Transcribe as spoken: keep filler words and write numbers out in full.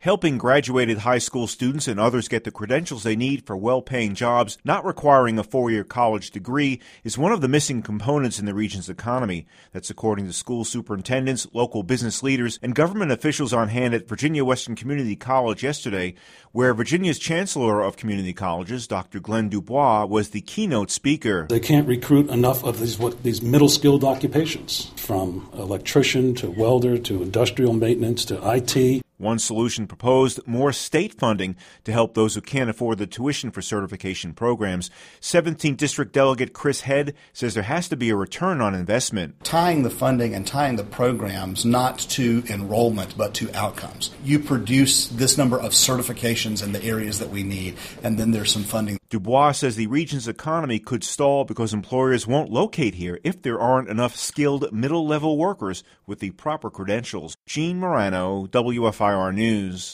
Helping graduated high school students and others get the credentials they need for well-paying jobs, not requiring a four-year college degree, is one of the missing components in the region's economy. That's according to school superintendents, local business leaders, and government officials on hand at Virginia Western Community College yesterday, where Virginia's Chancellor of Community Colleges, Doctor Glenn Dubois, was the keynote speaker. They can't recruit enough of these what these middle-skilled occupations, from electrician to welder to industrial maintenance to I T. One solution proposed more state funding to help those who can't afford the tuition for certification programs. seventeenth District Delegate Chris Head says there has to be a return on investment. Tying the funding and tying the programs not to enrollment but to outcomes. You produce this number of certifications in the areas that we need, and then there's some funding. Dubois says the region's economy could stall because employers won't locate here if there aren't enough skilled middle-level workers with the proper credentials. Gene Morano, W F I R News.